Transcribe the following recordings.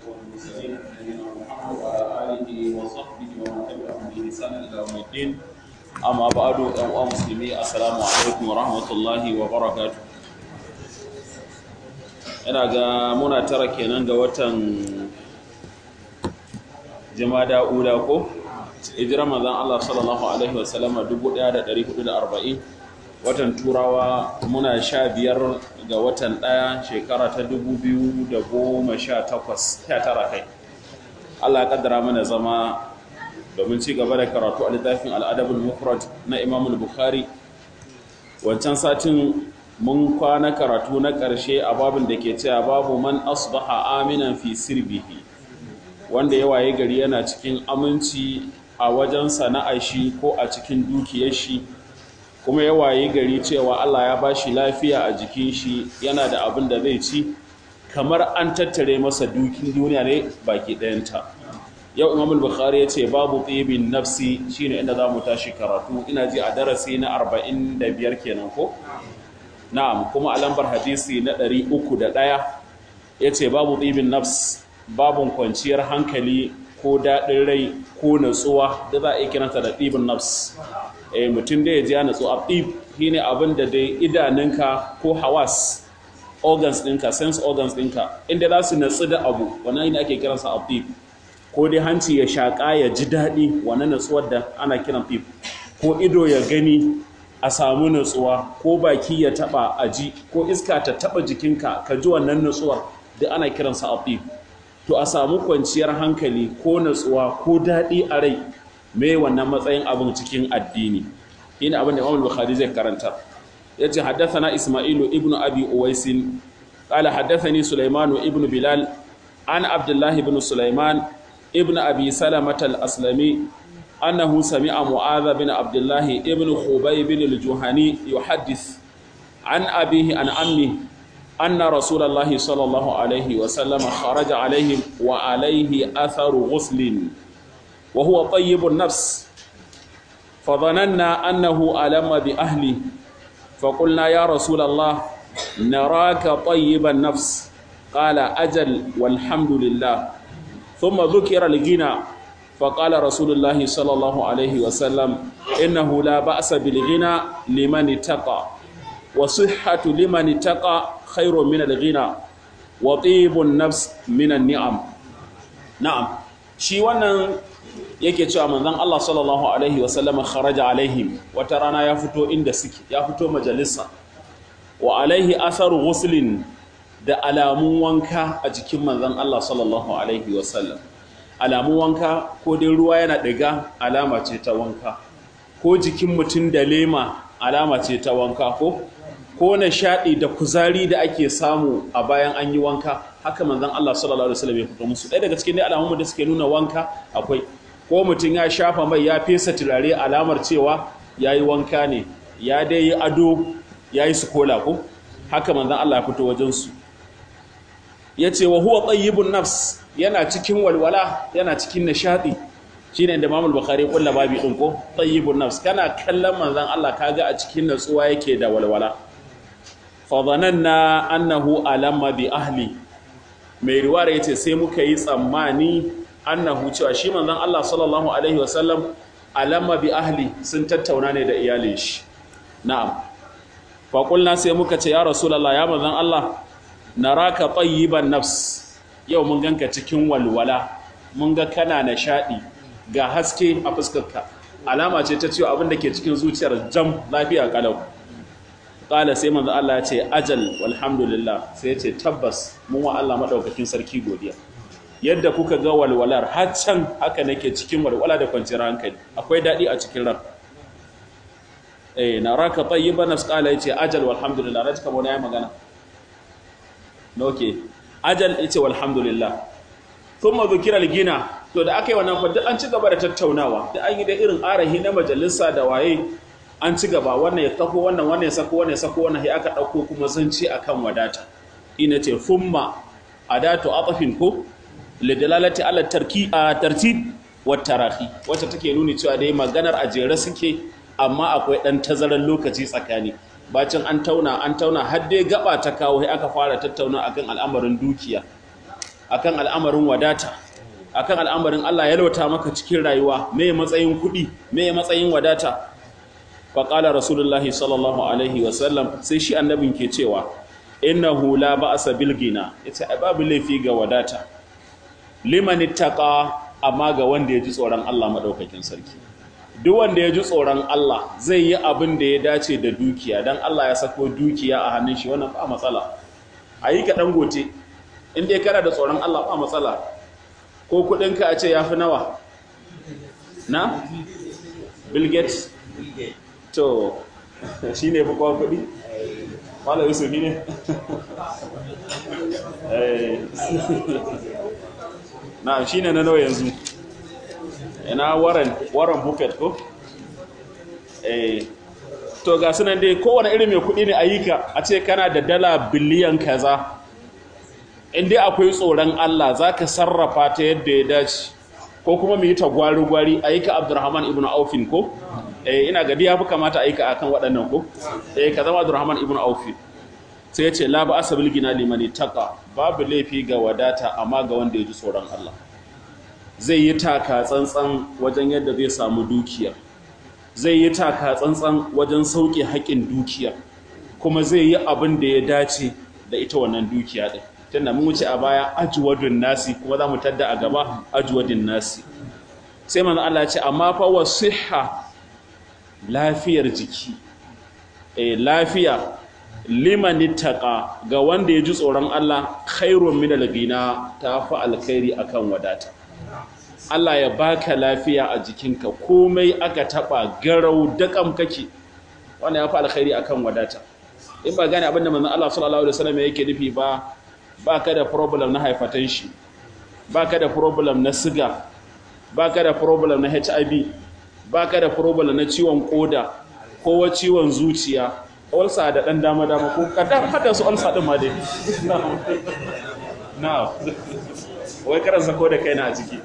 والمرسلين نبينا محمد وعلى آله وصحبه ومن تبعهم بإحسان إلى يوم الدين أما بعد أيها المسلمين السلام عليكم ورحمة الله وبركاته. Ina ga muna tara kenan ga watan Jumada Ula ko hijirar manzon Allah sallallahu alaihi wasallam 1440 watan Turawa muna 15 ga watan 1 shekara ta 2018 kai Allah ya kaddara mana zama domin ci gaba da karatu a littafin al-Adabul Mufrad na Imam al-Bukhari. Wancan satin mun kwana karatu na ƙarshe a babin da ke cewa babu man asbaha aminan fi sirbihi, wanda ya waye gari yana cikin aminci a wajen sana'ar shi ko a cikin dukiyar shi, kuma ya waye gari cewa Allah ya bashi lafiya a jikin shi, yana da abin da zai ci kamar an tattare masa dukin duniya ne baki ɗayanta. Yau Imam al-Bukhari ya ce babu tsibin nafsi, shine inda za mu tashi karatu, ina ji a darasi na 45 kenan ko? Na'am, kuma a lambar hadisi na 301 yace babu ɗibin nafs, babun kwanciyar hankali ko daɗin rai ko natsuwa da za a yi kiranta da ɗibin nafs. Mutum da ya ji ya natsu a ɗib shine abin da dai idanunka ko hawas organs ɗinka, sense organs ɗinka inda za su natsu da abu, wannan ne ake kiransa a ɗib. Ko dai hanci ya shaƙa ya ji daɗi, wannan natsuwar da ana kiran ɗib. Ko ido ya gani a samu natsuwa, ko baki ya taba a ji, ko iska ta taba jikinka ka ji wannan natsuwar, duk ana kiransa atib. To a samu kwanciyar hankali ko natsuwa ko daɗi a rai, me wannan matsayin abin cikin addini. Ina abin da Imam Bukhari zai karanta. Yace haddathana Isma'ilu ibn Abi Uwais qala haddathani Sulaiman ibn Bilal an Abdullah ibn Sulaiman ibn Abi Salamah al-Aslami أنه سمع معاذ بن عبد الله ابن خبيب الجهني يحدث عن أبيه عن عمه أن رسول الله صلى الله عليه وسلم خرج عليهم وعليه أثر غسل وهو طيب النفس فظننا أنه ألم بأهله فقلنا يا رسول الله نراك طيب النفس قال أجل والحمد لله ثم ذكر الغنى فقال رسول الله صلى الله عليه وسلم إنه لا بأس بالغنى لمن اتقى وصحة لمن اتقى خير من الغنى وطيب النفس من النعم. نعم shi wannan yake cewa manzon Allah sallallahu alaihi wasallam kharaja alaihim, wata rana ya fito inda suke, ya fito majalisa, wa alaihi atharu ghuslin, da alamun wanka a jikin manzon Allah sallallahu alaihi wasallam. Alamun wanka ko dai ruwa yana ɗiga, alama ce ta wanka, ko jikin mutum da lema alama ce ta wanka, ko nishaɗi da kuzari da ake samu a bayan an yi wanka. Haka manzon Allah sallallahu alaihi wasallam ya fito musu. Ɗaya daga cikin dai alamun da suke nuna wanka akwai ko mutum ya shafa mai, ya fesa turare, alamar cewa yayi wanka ne, ya dai yi ado, yayi sukola ko. Haka manzon Allah ya fito wajen su. Yace wa huwa tayyibun nafs, yana cikin walwala, yana cikin nishadi. Shine da Imam Bukhari kullu babi din ko tayyibun nafs, kana kallon manzon Allah kaga a cikin natsuwa yake da walwala. Fa dhananna annahu alamma bi ahli, mai riwaya yace sai muka yi tsammani annahu cewa shi manzon Allah sallallahu alaihi wasallam alamma bi ahli, sun tattauna ne da iyalin shi. Na'am. Fa qulna sai muka ce ya rasulullah, ya manzon Allah, naraka tayyiban nafs, yau mun ganka cikin walwala, mun ga kana nishadi, ga haske a fuskarka, alama ce ta cewa abin da ke cikin zuciyar jam lafiya kalau. Kala sai manzo Allah ya ce ajal walhamdulillah, sai ya ce tabbas mun wa Allah madaukakin sarki godiya. Yadda kuka ga walwalar har can, haka nake cikin walwala da kwanciyar hankali, akwai dadi a cikin ran. Naraka tayyiban nafs, kala ya ce ajal walhamdulillah. Rajka bona ya magana okay, ajal yace walhamdulillah. Thumma dhukira al-gina, to da akai wannan fa duk an ci gaba da tattaunawa, da an yi da irin arahi na majalisa da waye, an ci gaba, wannan ya tako wannan, wannan ya sako wannan, ya sako wannan, sai aka dauko kuma zanci akan wadata. Ina ce thumma adatu atafin ko lidalalati ala tartib wa tarahi, wacce take nuni cewa dai maganar ajere suke, amma akwai dan tazaran lokaci tsakani. Bacin an tauna har dai gaba ta kawo, sai aka fara tattauna akan al'amarin dukiya. akan al'amarin wadata, akan al'amarin Allah ya lauta maka cikin rayuwa, me matsayin kuɗi, me matsayin wadata. Faƙala Rasulullahi sallallahu Alaihi wasallam sai shi annabin ke cewa, innahu la ba'asa bil gina, yace ai babu laifi ga wadata. Liman ittaqa, amma ga wanda ya ji tsoron Allah madaukakin sarki. Duk wanda ya ji tsoron Allah zai yi abin da ya dace da dukiya, dan Allah ya sako dukiya a hannun shi, wannan ba matsala. Ayi ka dangote, in dai kana da tsoron Allah ba matsala. Ko kudinka a ce yafi nawa? Na? Bill Gates? To, shi ne fi kowa kudi? Wala Yusufi ne? Na, shi ne na nawa yanzu? Ina Warren Buffett ko? To, ga sunan dai kowane irin mai kudi ne ayyuka a ce kana da dala biliyan kaza. In dai akwai tsoron Allah za ka sarrafa ta yadda ya dace, ko kuma mu yi ta gwari-gwari ayyuka Abdurrahman ibn Aufin ko? Ina gadi ya fi kamata aika akan waɗannan ko ka zama Abdurrahman ibn Auf sai ya ce la ba asabil gina limani taqa, babu laifi ga wadata amma ga wanda ya ji tsoron Allah. Zai yi taka tsantsan wajen yadda zai samu dukiya, zai yi taka tsantsan wajen sauke haƙin dukiya, kuma zai yi abin da ya dace da ita wannan dukiya din. Tunda mun wuce a baya ajwadun nasi, kuma za mu tadda a gaba ajwadun nasi. Sai manzo Allah ya ce amma fa wasihha, lafiyar jiki, lafiya liman ittaqa, ga wanda ya ji tsoron Allah, khairun min al-ghina, tafi alkhairi akan wadata. Allah ya baka lafiya a jikinka, komai aka taba garau dakam kake, wannan yafi alkhairi akan wadata. In ba gane abinda manzon Allah sallallahu alaihi wasallam yake nufi ba, baka da problem na hypertension, baka da problem na siga, baka da problem na HIV, baka da problem na ciwon koda ko ciwon zuciya, ulcer da dan dama ko kadan hada su ulcer din ma dai na wai karansa ko da kaina a ciki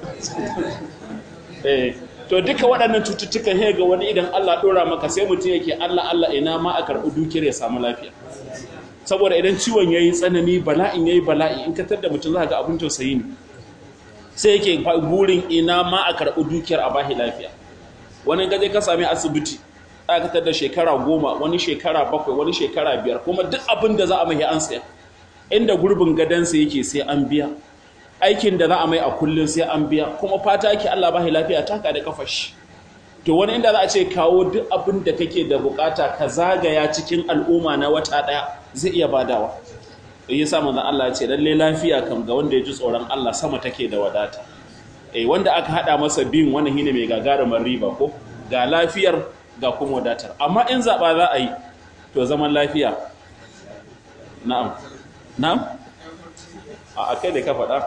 to duka waɗannan cututtukan he ga wani idan Allah dora maka sai mutum yake Allah ina ma a karɓi dukiyar ya samu lafiya. Saboda idan ciwon yayi tsanani, bala'in yayi bala'i, in ka tada mutum za ka ga abin tausayi ne, sai yake burin ina ma a karɓi dukiyar a bahi lafiya. Wani gaje ka sami asibiti aka tada shekara 10, wani shekara 7, wani shekara 5, kuma duk abin da za a mai an saya, inda gurbin gadansa yake sai an biya, aikin da za a mai a kullun sai an biya, kuma fata yake Allah bahi lafiya taka da kafar shi. To wani inda za a ce kawo duk abin da kake da bukata ka zagaya cikin al'umma na wata daya zai iya badawa. Yasa manzon Allah ya ce lalle lafiya kam ga wanda ya ji tsoron Allah sama take da wadata. Wanda aka hada masa bin wannan shine mai gagarumar riba ko, ga lafiyar ga kuma wadatar. Amma in zaba za a yi to zaman lafiya. Na'am a kai da ka faɗa.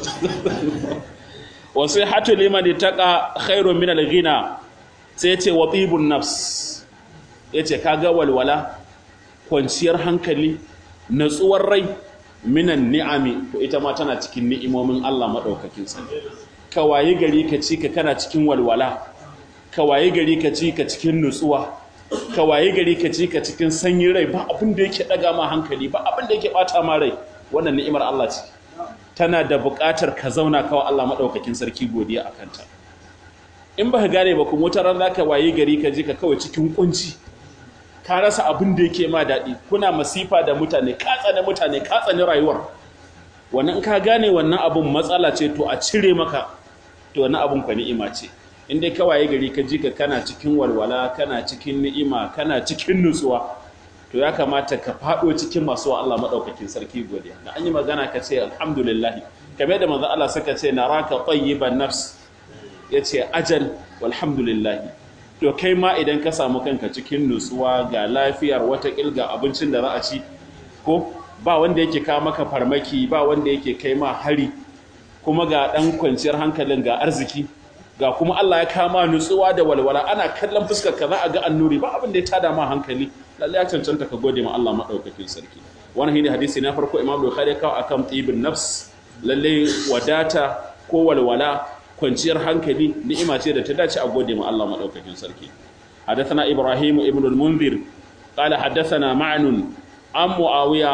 Wasu hatu liman taqa khairun min al-ghina, sai yace wa tibun nafs, yace kaga walwala, kwanciyar hankali, natsuwar rai, minan ni'ami, to ita ma tana cikin ni'imomin Allah madaukakin sarki. Ka waye gari ka ci ka kana cikin walwala, ka waye gari ka ci ka cikin nutsuwa, ka waye gari ka ci ka cikin sanyin rai, ba abin da yake daga ma hankali, ba abin da yake bata ma rai, wannan ni'imar Allah ce. Tana da buƙatar ka zauna kawai Allah madaukakin sarki godiya akan ta. In ba ka gane ba kuma wata ran zaka waye gari ka ji ka kawai cikin kunci, ka rasa abin da yake ma daɗi, kuna masifa da mutane, ka tsane rayuwar. Wannan in ka gane wannan abin matsala ce, to a cire maka, to wannan abin kwa ni'ima ce. In dai kawai gari ka ji ka kana cikin walwala, kana cikin ni'ima, kana cikin nutsuwa, to ya kamata ka faɗo cikin masu Allah maɗaukakin sarki godiya. Da an yi magana ka ce alhamdulillah, kamar da manzon Allah saka ce naraka tayyiban nafs, yace ajal walhamdulillah. To kai ma idan ka samu kanka cikin nutsuwa, ga lafiyar, wata kilga abincin da za a ci, ko ba wanda yake kawo maka farmaki, ba wanda yake kai ma hari, kuma ga ɗan kwanciyar hankalin, ga arziki, ga kuma Allah ya kama nutsuwa da walwala, ana kallon fuskar ka za a ga annuri, ba abin da ya tada ma hankali, lalle ya cancanta ka gode ma Allah madaukakin sarki. Wannan shine hadisi na farko Imam Bukhari kawo akan tibin nafs, lalle wadata ko walwala, kwanciyar hankali ni'ima ce da ta dace a gode ma Allah madaukakin sarki. Hadathana Ibrahim ibn al-Munzir qala hadathana Ma'nun an Muawiya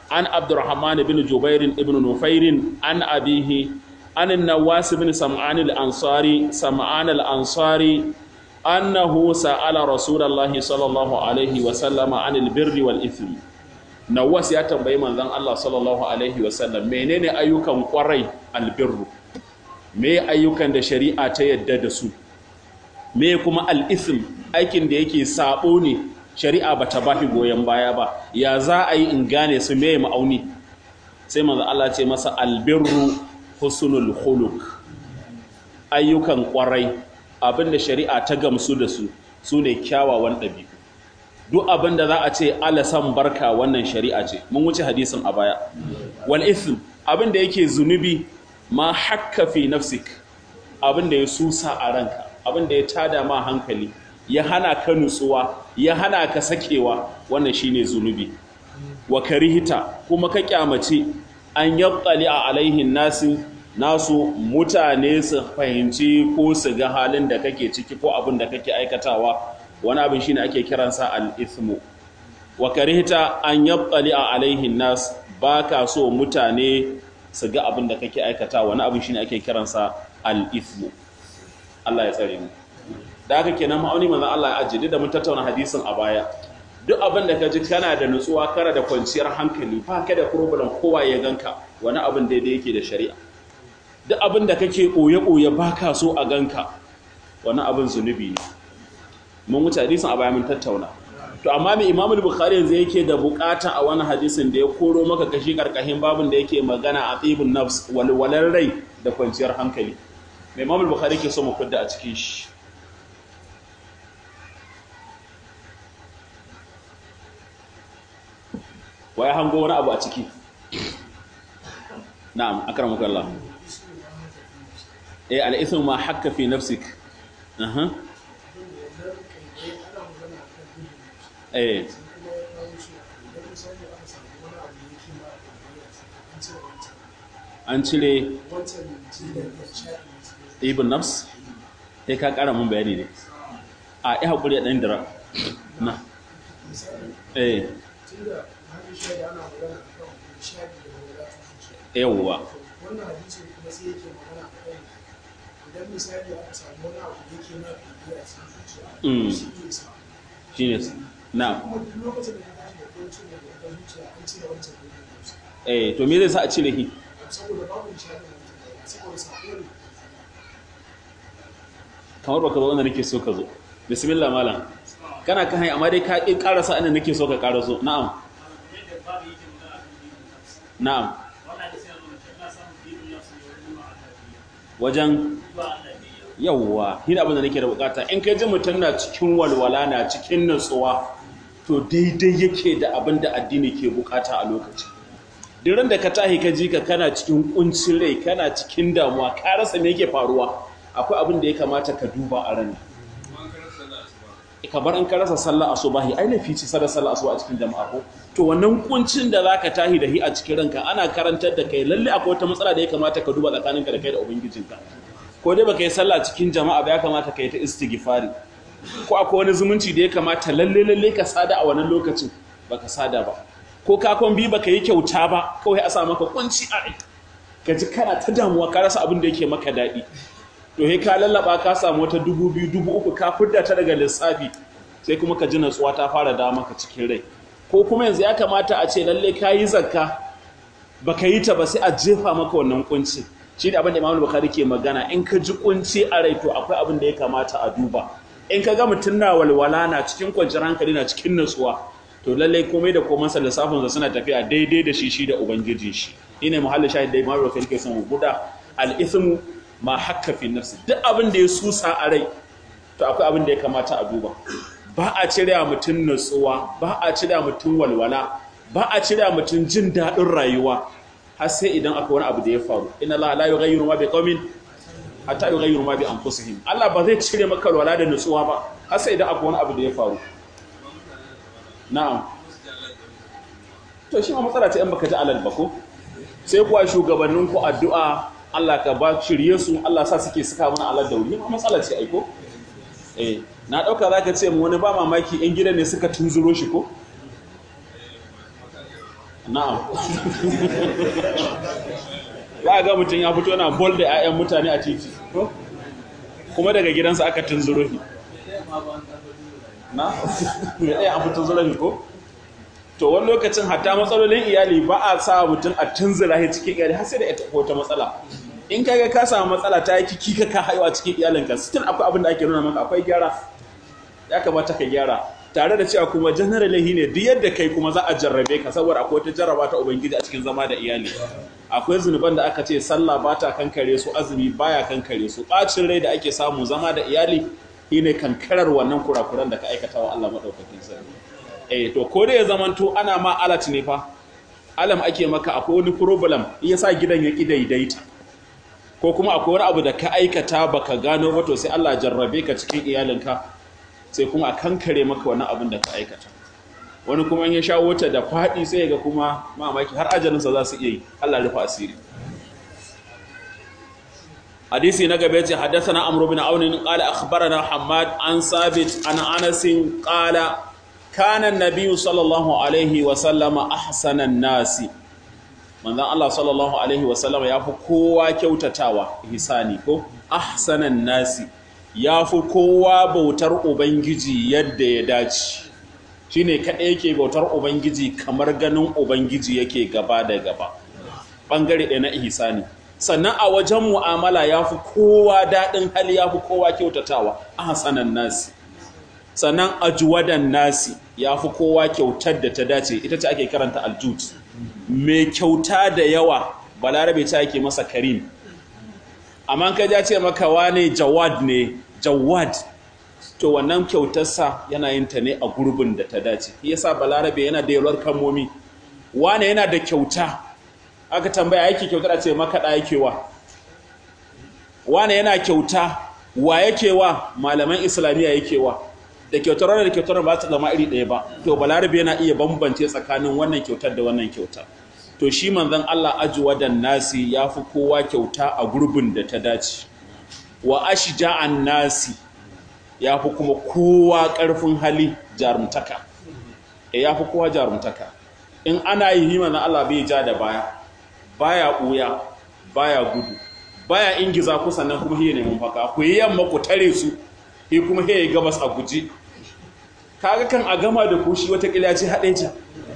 an Abdurrahman ibn Jubair ibn Nufair an abihi an Nawas ibn Sam'an al-Ansari annahu sa'ala Rasulullahi sallallahu alaihi wa sallama anil birri wal ithmi. Nawas ya tambayi manzon Allah sallallahu alaihi wa sallam menene ayyukan kwarai albirru, me ayyukan da shari'a ta yadda da su, me kuma al-ithm aikin da yake sabo ne shari'a bata bashi goyen baya ba, ya za a yi in gane su me ma'auni. Sai manzon Allah ce masa albirru husnul khuluq, ayyukan kwarai abinda shari'a ta gamsu da su sune kyawawan ɗabi'u. Duk abin da za a ce alasan barka wannan shari'a ce, mun wuce hadisin a baya. Wal ithm abin da yake zunubi ma hakka fi nafsik, abin da ya susa a ranka, abin da ya tada ma hankali, ya hana ka nutsuwa, ya hana ka sakewa, wannan shine zunubi. Wa karihita kuma ka kyamace an yattali a alaihin nasu mutane su fahimci ko su ga halin da kake ciki ko abin da kake aikatawa, wani abin shine ake kiransa al-ithmu. Wa karihta an yattali alaihin nas, baka so mutane su ga abin da kake aikata, wani abin shine ake kiransa al-ithmu. Allah ya tsare mu. Da haka kenan ma'auni manzo Allah ya ajiye da mun tattauna hadisin a baya. Duk abin da kaji kana da nutsuwa, kana da kwanciyar hankali, ba ka da problem kowa ya ganka, wani abin daidai yake da shari'a. Duk abin da kake ɓoye-ɓoye baka so a ganka, wani abin zunubi ne. Mun wuce hadisin a baya mun tattauna. To amma mai Imam Bukhari yanzu yake da bukata a wani hadisin da ya koro maka kashi karkashin babin da yake magana a tibun nafs, walwalar rai da kwanciyar hankali. Mai Imam Bukhari ke so mu kudda a cikin shi. Waya hango wani abu a ciki? Na'am, akramuka Allah. Al-ithmu ma hakka fi nafsik. An cire ibn nafs, sai ka kara mun bayani ne a yi haƙuri a ɗan dira na yawwa idan misali aka samu wani abu da yake na fiye a cikin zuciya shi ne na to me zai sa a cire shi kamar baka zo wanda nake so ka zo. Bismillah malam, kana kan hanyar amma dai ka ƙin ƙarasa inda nake so ka ƙaraso. Na'am na'am wajen yawwa hina abin da nake da bukata. In kai ji mutum na cikin walwala, na cikin nutsuwa, to daidai yake da abin da addini ke bukata a lokaci. Diran da ka tahi ka ji ka kana cikin kuncin rai, kana cikin damuwa, ka rasa me yake faruwa, akwai abin da ya kamata ka duba a ran. Kamar in ka rasa sallah asubahi, ai lafi ce sallah asuba a cikin jama'a ko to wannan kuncin da zaka tahi da hi a cikin ranka, ana karantar da kai lalle akwai wata matsala da ya kamata ka duba tsakaninka da kai da ubangijinka. Ko dai baka yi sallah cikin jama'a ba, ya kamata ka yi ta istighfari. Ko akwai wani zumunci da ya kamata lalle ka sada a wannan lokacin, baka sada ba. Ko ka kon bi baka yi kyauta ba, kawai a sa maka kunci a rai, ka ji kana ta damuwa, ka rasa abin da yake maka daɗi. To he ka lallaba ka samu wata 2,000 3,000 ka fidda ta daga lissafi, sai kuma ka ji natsuwa ta fara da maka cikin rai. Ko kuma yanzu ya kamata a ce lalle ka yi zakka baka yi ta ba, sai a jefa maka wannan kunci. Shi da abin da Imam Bukhari ke magana, in ka ji kunci a rai to akwai abin da ya kamata a duba. In ka ga mutum na walwala, na cikin kwanciyar hankali, na cikin natsuwa, to lalle komai da komansa lissafinsa suna tafiya daidai da shi da ubangijin shi. Ina muhallin shahid da Imam Bukhari ke son guda al-ithmu ma hakka fi nafsi. Duk abin da ya susa a rai to akwai abin da ya kamata a duba. Ba a cire mutum nutsuwa, ba a cire mutum walwala, ba a cire mutum jin daɗin rayuwa har sai idan akwai wani abu da ya faru. Inna Allah la yughayyiru ma biqaumin hatta yughayyiru ma bi anfusihim. Allah ba zai cire maka walwala da nutsuwa ba har sai idan akwai wani abu da ya faru. Na'am. To shi ma matsala ce in baka ji alal ba ko? Sai kuwa shugabannin ku addu'a, Allah ka ba shirye su, Allah sa suke saka mana alal dauri. Ma matsala ce ai ko? Na dauka zaka ce mu wani ba mamaki in gidan ne suka tunzuro shi ko? na'am ya ga mutum ya fito yana bol da 'ya'yan mutane a titi kuma daga gidansa aka tunzuro shi na me ɗaya an fito zura ko to wani lokacin hatta matsalolin iyali ba a sa mutum a tunzura shi cikin iyali har sai da ita wata matsala in kaga ka samu matsala ta yi kiki ka haihuwa cikin iyalinka still akwai abin da ake nuna maka akwai gyara ya kamata ka gyara tare da cewa kuma generally ne duk yadda kai kuma za a jarrabe ka saboda akwai wata jarraba ta ubangiji a cikin zama da iyali akwai zunuban da aka ce sallah ba ta kankare su azumi baya kankare su bacin rai da ake samu zama da iyali shine kankarar wannan kurakuran da ka aikata wa Allah madaukakin sarki to ko da ya zamanto ana ma alat ne fa alam ake maka akwai wani problem yasa gidan ya daidaita ko kuma akwai wani abu da ka aikata baka gano ba to sai Allah jarrabe ka cikin iyalinka sai kuma a kankare maka wani abin da ka aikata wani kuma in ya shawo ta da faɗi sai ga kuma mamaki har ajalinsa za su iya yi Allah rufa asiri hadisi na gaba yace haddathana amr bin aun qala akhbarana hammad an sabit an anas qala kana an-nabiy sallallahu alaihi wa sallama ahsana an-nasi manzon Allah sallallahu alaihi wa sallama yafi kowa kyautatawa ihsani ko ahsana an-nasi yafi kowa bautar ubangiji yadda ya dace shine kadai yake bautar ubangiji kamar ganin ubangiji yake gaba da gaba bangare ɗaya na ihsani sannan a wajen mu'amala yafi kowa dadin hali yafi kowa kyautatawa ahsanan nasi sannan ajwadan nasi yafi kowa kyautar da ta dace ita ce ake karanta aljud mai kyauta da yawa balarabe ta yake masa karim amma ka ja ce maka wane jawad ne jawad to wannan kyautarsa yana yin ta ne a gurbin da ta dace yasa balarabe yana da yalwar kalmomi wane yana da kyauta aka tambaya yake kyautar a ce makaɗa yake wa wane yana kyauta wa yake wa malaman islamiyya yake wa da kyautar wannan da kyautar ba su zama iri ɗaya ba to balarabe yana iya bambance tsakanin wannan kyautar da wannan kyautar to shi manzon Allah ajwadan nasi yafi kowa kyauta a gurbin da ta dace wa ashja'an nasi ya fi kuma kowa ƙarfin hali jarumtaka ya fi kowa jarumtaka in ana yi hima na Allah bai ja da baya ɓuya baya gudu baya ingiza ku sannan kuma hiye neman faka ku yi yamma ku tare su hi kuma hiye gabas a guji kaga kan a gama da ku shi watakila ce haɗe ta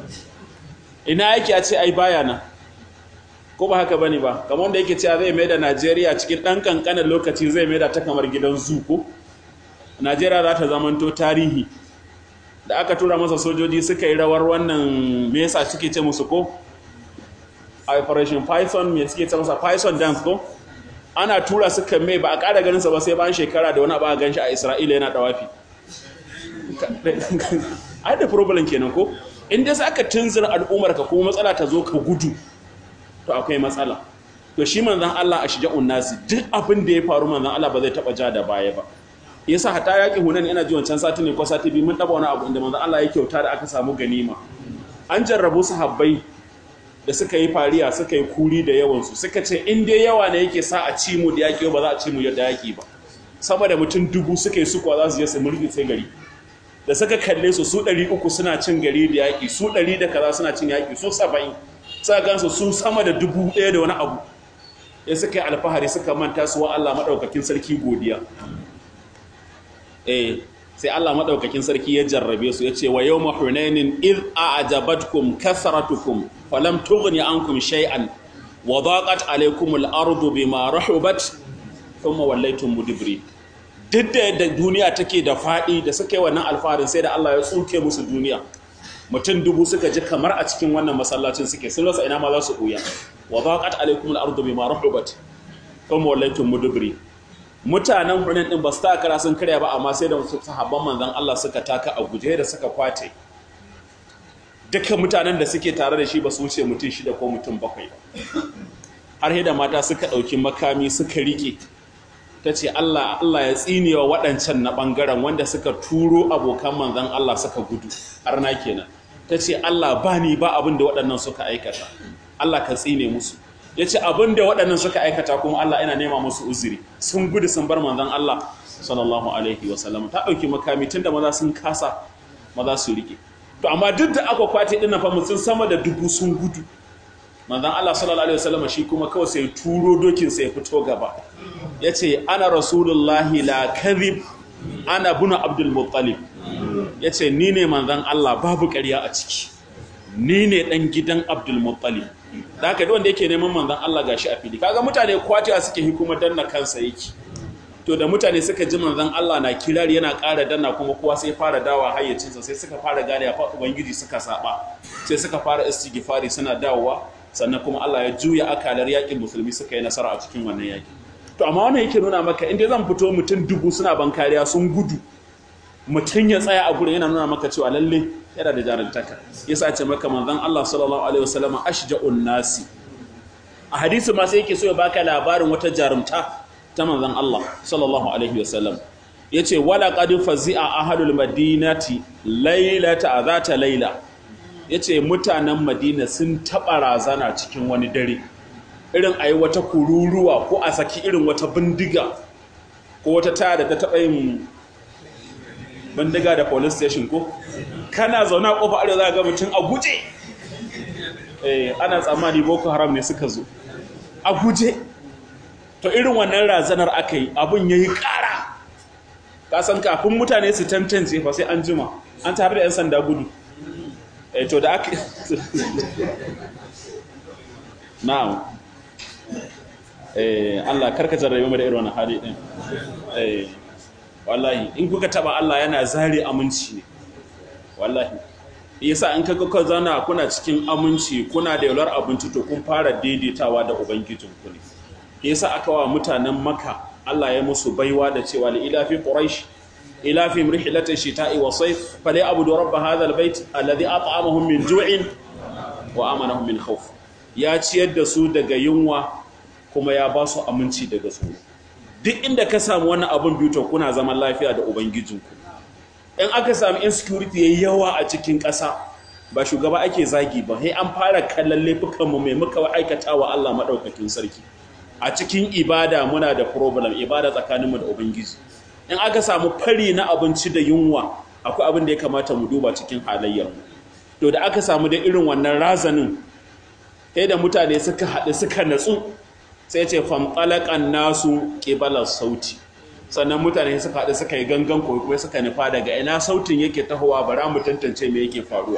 ina yake a ce ai baya na ko ba haka bane ba kamar wanda yake cewa zai mai da Najeriya cikin ɗan ƙanƙanin lokaci zai mai da ta kamar gidan zuko Najeriya za ta zamanto tarihi da aka tura masa sojoji suka yi rawar wannan me yasa suke ce musu ko Operation Python me suke ce masa Python dance ko ana tura suka mai ba a ƙara ganin sa ba sai bayan shekara da wani abu a ganshi a Isra'ila yana dawafi ai da problem kenan ko in dai sai aka tunzura al'ummar ka kuma matsala ta zo ka gudu to akwai matsala to shi manzon Allah a shija'un nasi duk abin da ya faru manzon Allah ba zai taba ja da baya ba yasa hata yaki hunan ina ji wancan sati ne ko sati biyu mun taba wani abu inda manzon Allah ya kyauta da aka samu ganima an jarrabu sahabbai da suka yi fariya suka yi kuri da yawan su suka ce in dai yawa ne yake sa a ci mu da yaki ba za a ci mu yadda yaki ba sama da mutum 1000 suka yi sukuwa za su je su mulki sai gari da suka kalle su 300 suna cin gari da yaki su 100 da kaza suna cin yaki su 70 suka gansu su sama da 1000 da wani abu ya suka yi alfahari suka manta su wa Allah madaukakin sarki godiya sai Allah madaukakin sarki ya jarrabe su yace wa yawma hunainin id a'jabatkum kasratukum falam tughni ankum shay'an wa daqat alaykum al-ardu bima rahubat thumma wallaytum mudbiri duk da yadda duniya take da fadi da suka yi wannan alfaharin sai da Allah ya tsuke musu duniya mutum 1000 suka ji kamar a cikin wannan masallacin suke sun rasa ina ma za su buya wa daqat alaykum al-ardu bima rahubat thumma wallaytum mudbiri mutanen hunan din ba su takara sun karya ba amma sai da sahabban manzon Allah suka taka a guje da suka kwate dukkan mutanen da suke tare da shi ba su wuce mutum 6 ko mutum 7 ba har da mata suka dauki makami suka rike tace Allah ya tsinewa waɗancan na bangaren wanda suka turo abokan manzon Allah suka gudu arna kenan tace Allah bani ba abin da waɗannan suka aikata Allah ka tsine musu ya ce abin da waɗannan suka aikata kuma Allah yana nema musu uzuri sun gudu sun bar manzon Allah sallallahu alaihi wasallam ta ɗauki makami tun da maza sun kasa maza su rike to amma duk da aka kwate din fa mutum sama da 1000 sun gudu manzon Allah sallallahu alaihi wasallam shi kuma kawai sai turo dokin sai fito gaba yace ana rasulullahi la kadhib ana bunu abdul muttalib yace ni ne manzon Allah babu ƙarya a ciki ni ne dan gidan abdul muttalib da haka duk wanda yake neman manzon Allah gashi a fili kaga mutane kwatiya suke hikuma danna kansa yake to da mutane suka ji manzon Allah na kirari yana ƙara danna kuma kowa sai fara dawa hayyacinsa sai suka fara gane ya fa ubangiji suka saba sai suka fara istighfari suna dawowa sannan kuma Allah ya juya akalar yakin musulmi suka yi nasara a cikin wannan yaki to amma wannan yake nuna maka inda zan fito mutum 1000 suna ban kariya sun gudu mutum ya tsaya a gurin yana nuna maka cewa lalle yana da jarantaka yasa ce maka manzon Allah sallallahu alaihi wasallam ashja'un nasi a hadisi ma sai yake so ya baka labarin wata jarumta ta manzon Allah sallallahu alaihi wasallam yace wala qad fazi'a ahlul madinati laylata zata layla yace mutanen Madina sun taba razana cikin wani dare irin ayi wata kururuwa ko a saki irin wata bindiga ko wata taya da ta taba yin bindiga da police station ko kana zauna a kofar arewa za ga mutum a guje ana tsammani boko haram ne suka zo a guje to irin wannan razanar aka yi abin ya yi ƙara kasan kafin mutane su tantance fa sai an jima an tare da 'yan sanda gudu to da aka na'am Allah karka jarrabe mu da irin wannan hali din wallahi in kuka taba Allah yana zare aminci ne wallahi yasa in kaga ka zauna kuna cikin aminci kuna da yaular abinci to kun fara daidaitawa da ubangijinku ne yasa aka wa mutanen Makka Allah ya musu baiwa da cewa li ilafi quraish ilafi rihlatash shita'i wa sayf fali abudu rabb hadha albayt alladhi at'amahum min ju'in wa amanahum min khawf ya ciyar da su daga yunwa kuma ya ba su aminci daga tsoro duk inda ka samu wannan abun biyu to kuna zaman lafiya da ubangijinku in aka samu insecurity yayi yawa a cikin ƙasa ba shugaba ake zagi ba sai an fara kallon laifukan mu mai muka aikatawa Allah madaukakin sarki a cikin ibada muna da problem ibada tsakaninmu da ubangiji in aka samu fari na abinci da yunwa akwai abin da ya kamata mu duba cikin halayyarmu to da aka samu da irin wannan razanin sai da mutane suka haɗu suka natsu sai ce famqalaqan nasu qibala sauti sannan mutane suka haɗu suka yi gangan koyi suka nufa daga ina sautin yake tahowa bara mu tantance me yake faruwa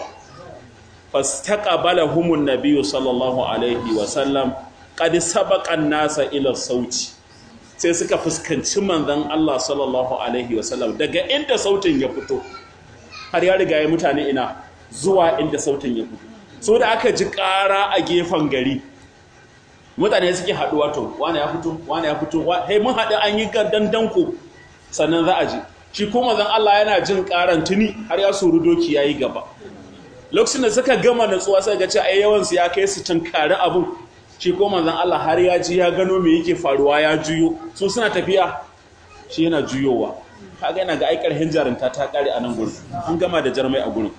fastaqbalahumun nabiyyu sallallahu alaihi wa sallam qad sabaqan nasa ila sauti sai suka fuskanci manzon Allah sallallahu alaihi wasallam daga inda sautin ya fito har ya riga ya mutane ina zuwa inda sautin ya fito so da aka ji ƙara a gefen gari mutane suke haduwa to wani ya fito hey mun haɗu an yi dandanko sannan za a ji shi kuma manzon Allah yana jin ƙaran tuni har ya suru doki yayi gaba lokacin da suka gama natsuwa sai ga ce ai yawan su ya kai su tunkari abun shi ko manzon Allah har ya ji ya gano me yake faruwa ya juyo su suna tafiya shi yana juyowa kaga yana ga aikar hinjarinta ta kare a nan gurin an gama da jarmai a gurin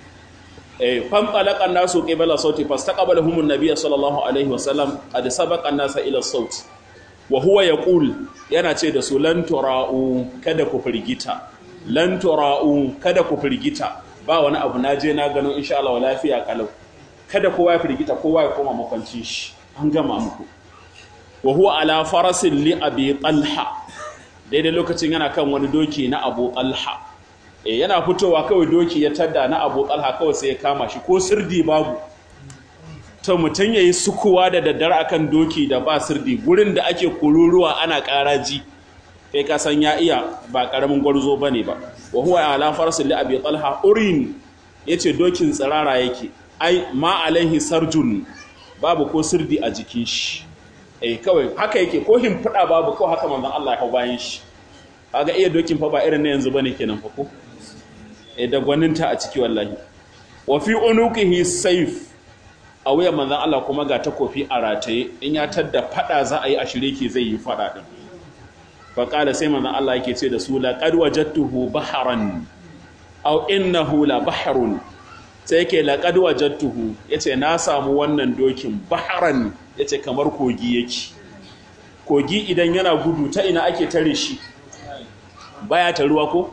fam qalaqan nasu qibala sauti fastaqbalahum an-nabiy sallallahu alaihi wasallam qad sabaqa an-nasa ila sauti wa huwa yaqul yana ce da su lan tura'u kada ku firgita lan tura'u kada ku firgita ba wani abu naje na gano insha Allah lafiya kalau kada kowa ya firgita kowa ya koma makwancin shi an gama muku wa huwa ala farasin li abi talha daidai lokacin yana kan wani doki na abu talha yana fitowa kawai doki ya tada na abu talha kawai sai ya kama shi ko sirdi babu to mutun yayi sukuwa da daddare akan doki da ba sirdi gurin da ake kururuwa ana karaji kai ka san ya iya ba karamin gwarzo bane ba wa huwa ala farasin li abi talha urin yace dokin tsirara yake ai ma alaihi sarjun babu ko sirdi a jikin shi kawai haka yake ko himfida babu kawai haka manzon Allah ya hau bayan shi kaga iya dokin fa ba irin na yanzu bane kenan fa ko da gwaninta a ciki wallahi wa fi unuqihi sayf a wuyan manzon Allah kuma ga takofi a rataye in ya tadda fada za a yi a shirye zai yi fada din fa kala sai manzon Allah yake ce da su laqad wajadtuhu bahran aw innahu la bahrun sai yake laqad wajadtuhu yace na samu wannan dokin baharan yace kamar kogi yake kogi idan yana gudu ta ina ake tare shi baya ta ruwa ko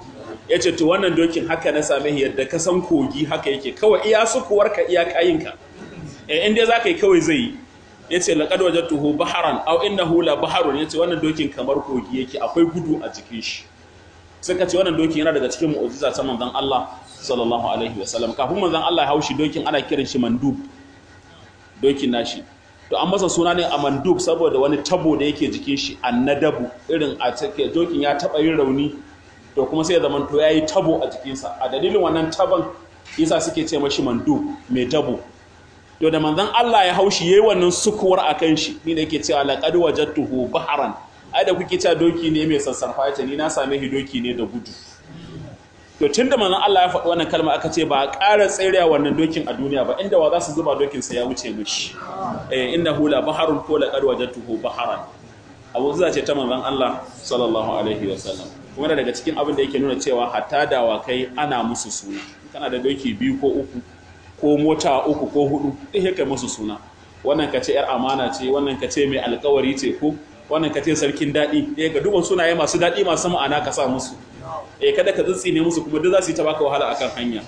ya ce to wannan dokin haka na same yadda ka san kogi haka yake kawai iya sukuwarka iya kayinka in dai za ka yi kawai zai yi ya ce laƙad wajattuhu baharan au innahu la baharun ya ce wannan dokin kamar kogi yake akwai gudu a jikin shi suka ce wannan dokin yana daga cikin mu'jiza ta manzon Allah sallallahu alaihi wasallam kafin manzon Allah ya haushi dokin ana kiran shi mandub dokin nashi to an masa suna ne a mandub saboda wani tabo da yake jikin shi annadabu irin a take dokin ya taba yin rauni to kuma sai ya zaman to yayi tabo a jikinsa a dalilin wannan tabon yasa suke ce mashi mandub mai tabo to da manzon Allah ya haushi yayi wannan sukuwar akan shi ni da yake cewa laqad wajadtuhu baharan ai da kuke cewa doki ne mai sassarfa yace ni na same shi doki ne da gudu to tunda manzon Allah ya faɗi wannan kalma aka ce ba a ƙara tsariya wannan dokin a duniya ba inda wa za su zuba dokin sa ya wuce mishi innahu la baharun ko laqad wajadtuhu baharan abu zuwa ce ta manzon Allah sallallahu alaihi wasallam kuma daga cikin abin da yake nuna cewa hatta dawakai ana musu suna kana da doki biyu ko uku ko mota uku ko hudu duk kai musu suna wannan kace yar amana ce wannan kace mai alƙawari ce ko wannan kace sarkin dadi ga duban sunaye masu dadi masu ma'ana ka sa musu kada ka tsitsine musu kuma duk za su yi ta baka wahala akan hanya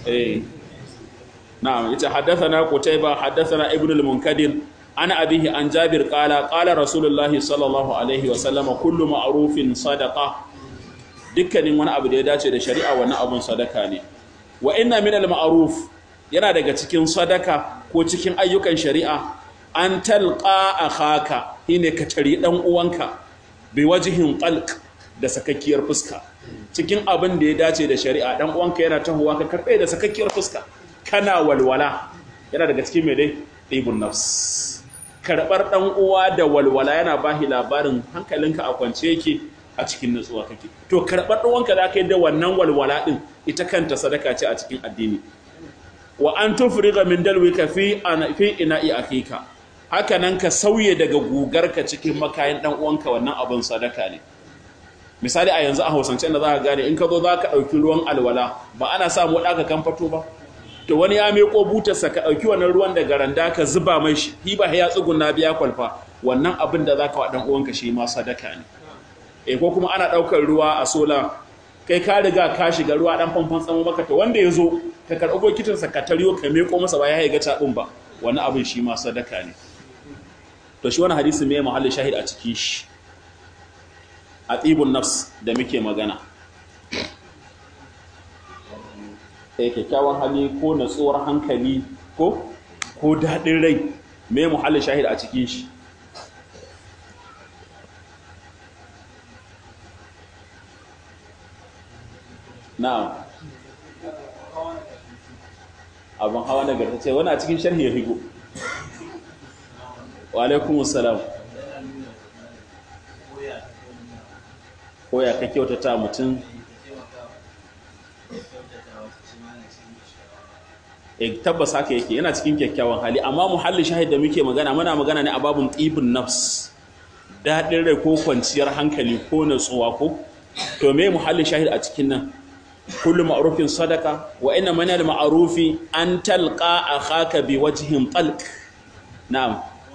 na'am yace haddathana qutayba haddathana ibnu al-munkadir ana abihi an jabir qala rasulullahi sallallahu alaihi wa sallam kullu ma'rufin sadaqa dukkanin wani abu da ya dace da shari'a wannan abun sadaka ne wa inna min al-ma'ruf yana daga cikin sadaka ko cikin ayyukan shari'a an talqa akhaka shine ka tari dan uwanka bi wajhin talq da sakakkiyar fuska cikin abin da ya dace da shari'a dan uwanka yana tahowa ka karbe da sakakkiyar fuska kana walwala yana daga cikin me dai ibn nafs karbar dan uwa da walwala yana bahi labarin hankalinka a kwance yake a cikin nutsuwa kake to karbar dan uwanka zaka yi da wannan walwala din ita kanta sadaka ce a cikin addini wa an tufriga min dalwika fi ina'i akika haka nan ka sauye daga gugarka cikin makayin dan uwanka wannan abin sadaka ne misali a yanzu a Hausance inda za ka gane in ka zo za ka ɗauki ruwan alwala ba ana samu waɗa ka kan fato ba to wani ya meko butarsa ka ɗauki wannan ruwan da garanda ka zuba mai shi ba ya tsuguna biya kwalfa wannan abin da za ka waɗan uwanka shi ma sadaka ne ko kuma ana ɗaukar ruwa a sola kai ka riga ka shiga ruwa ɗan famfan tsamo maka to wanda ya zo ka karɓi bokitinsa ka tariyo ka meko masa ba ya haiga caɓin ba wani abin shi ma sadaka ne to shi wani hadisi mai mahallin shahid a cikin shi a tsibin nafs da muke magana kyakkyawan hali ko natsuwar hankali ko daɗin rai mai muhallin shahid a cikin shi na'am abin hawa na garta ce wani a cikin sharhi ya higo wa alaikumussalam ko ya ka kyautata mutum tabbas haka yake yana cikin kyakkyawan hali amma muhallin shahid da muke magana muna magana ne a babun tibin nafs daɗin rai ko kwanciyar hankali ko natsuwa ko to me muhallin shahid a cikin nan kullu ma'rufin sadaka wa inna min al-ma'rufi an talqa akhaka bi wajhin talq na'am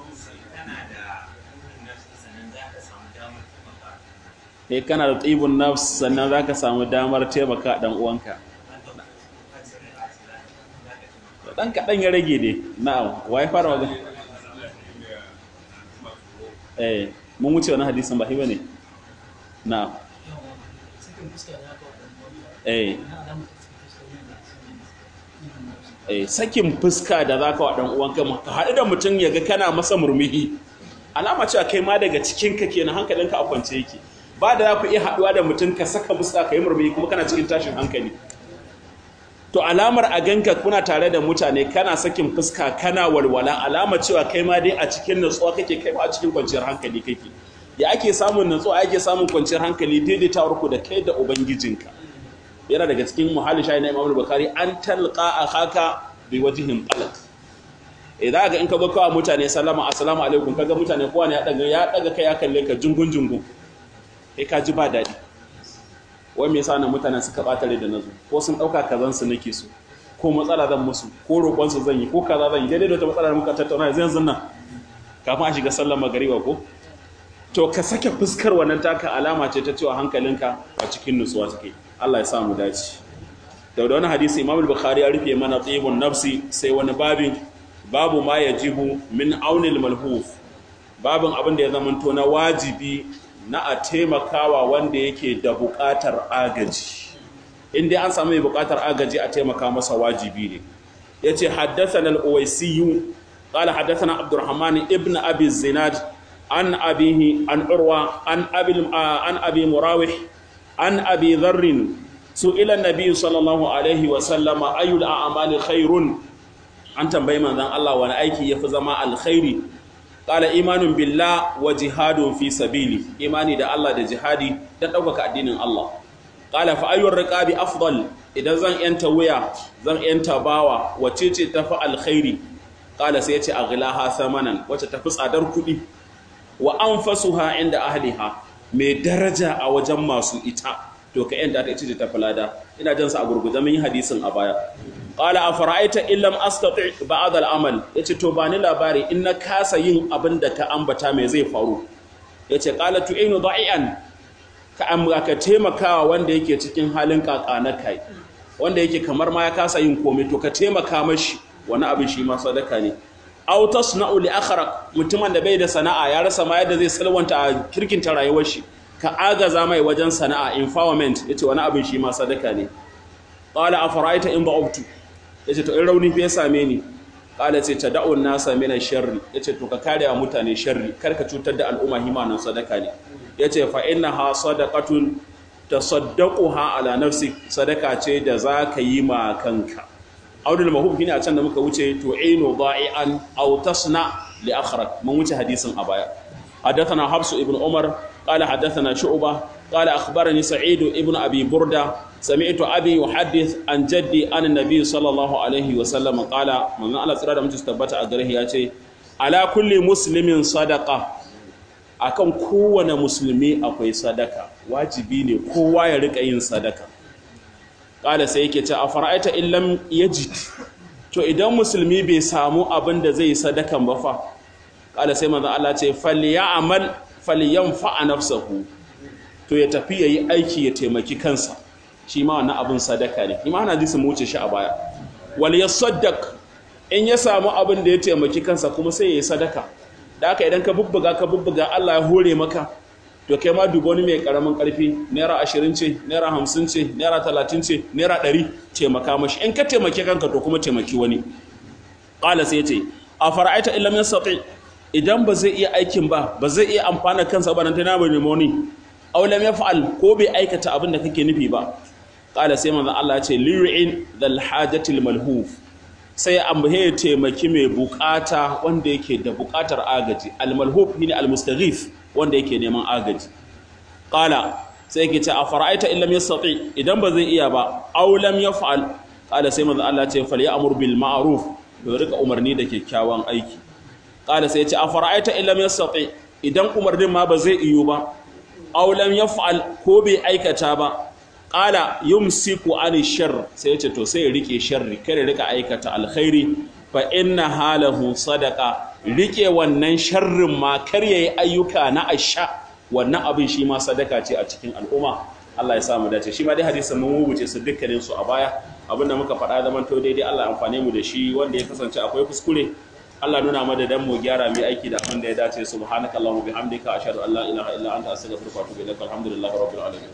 kana da tsibin nafs sannan za ka samu damar taimaka ɗan uwanka ɗan kaɗan ya rage ne na'am waye fara wajen mun wuce wani hadisun ba hiba ne na'am sakin fuska da za ka wa ɗan uwanka ka haɗu da mutum ya ga kana masa murmuhi alama cewa kai ma daga cikinka kenan hankalinka a kwance yake ba da za ku iya haɗuwa da mutum ka saka fuska ka yi murmushi kuma kana cikin tashin hankali to alamar a ganka kuna tare da mutane kana sakin fuska kana walwala alama cewa kai ma dai a cikin natsuwa kake kai ma a cikin kwanciyar hankali kake ya ake samun natsuwa ake samun kwanciyar hankali daidaitawar ku da kai da ubangijinka yana daga cikin muhalli shayi na Imam Bukhari an talqa akhaka bi wajhin talaq idan ga in ka zo kawo mutane sallama assalamu alaikum kaga mutane kowa ne ya daga kai ya kalle ka jungun jungun kai ka ji ba daɗi wai me yasa nan mutanen suka ɓata rai da nazo ko sun ɗauka kazan su nake so ko matsala zan musu ko roƙon su zan yi ko kaza zan yi daidai da wata matsala da muka tattauna yanzu nan kafin a shiga sallar magariba ko to ka sake fuskar wannan taka alama ce ta cewa hankalinka a cikin nutsuwa take Allah ya samu dace da wani hadisi Imam al-Bukhari ya rufe mana tibun nafsi sai wani babu ma yajibu min aunil malhuf babin abin da ya zamanto na wajibi na a taimakawa wanda yake da buƙatar agaji inda an samu mai buƙatar agaji a taimaka masa wajibi ne yace haddathana al-Uwaysi qala haddathana Abdurrahman ibn Abi Zinad an abihi an Urwa an abi Murawih an Abi Dharr su'ila an-nabiy sallallahu alaihi wa sallama ayyul a'mali khairun an tambayi manzon Allah wani aiki yafi zama alkhairi qala imanun billah wa jihadun fi sabili imani da Allah da jihadi dan ɗaukaka addinin Allah qala fa ayyur riqabi afdal idan zan yanta wuya zan yanta bawa wace ce tafi alkhairi qala sai yace aghlaha thamanan wace tafi tsadar kuɗi wa anfasuha inda ahliha mai daraja a wajen masu ita to ka yanta ta ce ta falada ina jin sa a gurguje mun yi hadisin a baya qala afara'aita illam astati ba'd al-amal yace to ba ni labari in na kasa yin abin da ka ambata me zai faru yace qala tu'inu da'ian ka taimakawa wanda yake cikin halin kakana kai wanda yake kamar ma ya kasa yin komai to ka taimaka mashi wani abin shi ma sadaka ne aw tasna'u li akharak mutumin da bai da sana'a ya rasa ma yadda zai salwanta a kirkinta rayuwar shi ka agaza mai wajen sana'a empowerment yace wani abin shi ma sadaka ne qala afara'aita in ba'ubtu yace to in rauni fa ya same ni qala ce tad'un nasa min ash-sharri yace to ka kare wa mutane sharri kar ka cutar da al'umma himanan sadaka ne yace fa innaha sadaqatun tasaddaquha ala nafsi sadaka ce da zaka yi ma kanka audul mahub shine a can da muka wuce to ainu da'ian aw tasna li akhrak mun wuce hadisin a baya حدثنا حفص ابن عمر قال حدثنا شعبة قال أخبرني سعيد ابن أبي بردة سمعت أبي يحدث عن جدي عن النبي صلى الله عليه وسلم قال من الله سرادة من تستبت أقره ياتي على كل مسلم صدقة akan kowane musulmi akwai sadaka wajibi ne kowa ya rika yin sadaka kala sai yake ce a fara'aita illam yajid to idan musulmi bai samu abin da zai sadakan ba fa kala sai manzo Allah ce falyamal falyanfa nafsuhu to ya tafi yayi aiki ya taimaki kansa shi ma wannan abin sadaka ne kuma ana ji su mu wuce shi a baya wal yasaddaq in ya samu abin da ya taimaki kansa kuma sai yayi sadaka da haka idan ka bubbuga Allah ya hore maka to kai ma dubo ni mai karamin karfi naira 20 ce naira 50 ce naira 30 ce naira 100 taimaka mashi in ka taimake kanka to kuma taimaki wani qala sai yace afara'aita illam yastati idan ba zai iya aikin ba zai iya amfana kansa ba nan tana ba nemoni aw lam yaf'al ko bai aikata abin da kake nufi ba qala sai manzo Allah ya ce li'in dhal hajatil malhuf sai ambaye taimaki mai bukata wanda yake da bukatar agaji al-malhuf shine al-mustaghif wanda yake neman agaji qala sai yake ce afara'aita illam yastati idan ba zai iya ba aw lam yaf'al qala sai manzo Allah ce falyamur bil ma'ruf ya rika umarni da kyakkyawan aiki qala sai ya ce afara'aita illam yastati idan umarnin ma ba zai iyo ba aw lam yaf'al ko bai aikata ba qala yumsiku ani shar sai ya ce to sai ya rike sharri kare rika aikata alkhairi fa inna halahu sadaqa rike wannan sharrin ma kar yayi ayyuka na asha wannan abin shi ma sadaka ce a cikin al'umma Allah ya sa mu dace shi ma dai hadisin mun wuce su dukkanin su a baya abinda muka faɗa zaman to daidai Allah ya amfane mu da shi wanda ya kasance akwai kuskure Allah nuna madadan mu gyara mu aiki da abin da ya dace subhanakallahumma bihamdika ashhadu an la ilaha illa anta astaghfiruka wa atubu ilaik alhamdulillahi rabbil alamin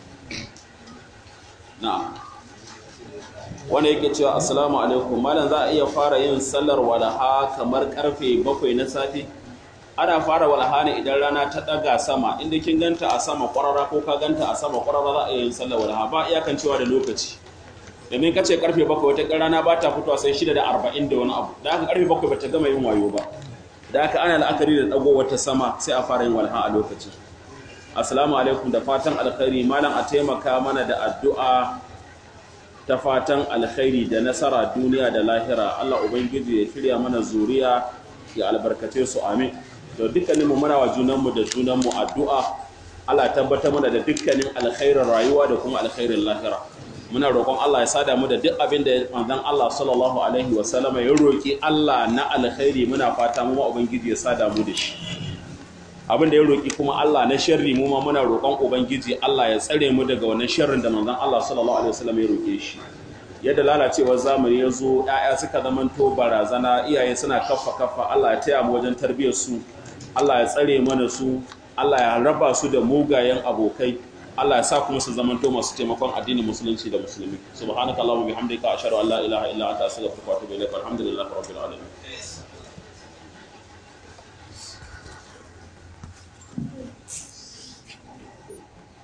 na'am wanda yake cewa assalamu alaikum malam za a iya fara yin sallar walaha kamar karfe 7 na safe ana fara walaha ne idan rana ta daga sama inda kin ganta a sama kwarara ko ka ganta a sama kwarara za a yi sallar walaha ba iyakan cewa da lokaci domin kace karfe 7 wata rana ba ta fitowa sai 6:40 da wani abu da haka karfe 7 bata gama yin wayo ba da haka ana la'akari da dago wata sama sai a fara yin walaha a lokacin assalamu alaikum da fatan alkhairi malam a taimaka mana da addu'a ta fatan alkhairi da nasara duniya da lahira Allah ubangiji ya shirya mana zuriya ya albarkace su amin to dukkaninmu muna wa junanmu da junanmu addu'a Allah tabbatar mana da dukkanin alkhairin rayuwa da kuma alkhairin lahira muna roƙon Allah ya sada mu da duk abin da manzon Allah sallallahu alaihi wasallam ya roki Allah na alkhairi muna fata mu ubangiji ya sada mu da shi abin da ya roki kuma Allah na sharri mu ma muna roƙon ubangiji Allah ya tsare mu daga wannan sharrin da manzon Allah sallallahu alaihi wasallam ya roke shi yadda lalacewar zamani ya zo ƴaƴa suka zamanto barazana iyaye suna kaffa Allah ya taya mu wajen tarbiyyar su Allah ya tsare mana su Allah ya raba su da mugayen abokai Allah ya sa kuma su zamanto masu taimakon addinin musulunci da musulmi subhanakallahumma bihamdika ashhadu an la ilaha illa anta astaghfiruka wa atubu ilaik alhamdulillahi rabbil alamin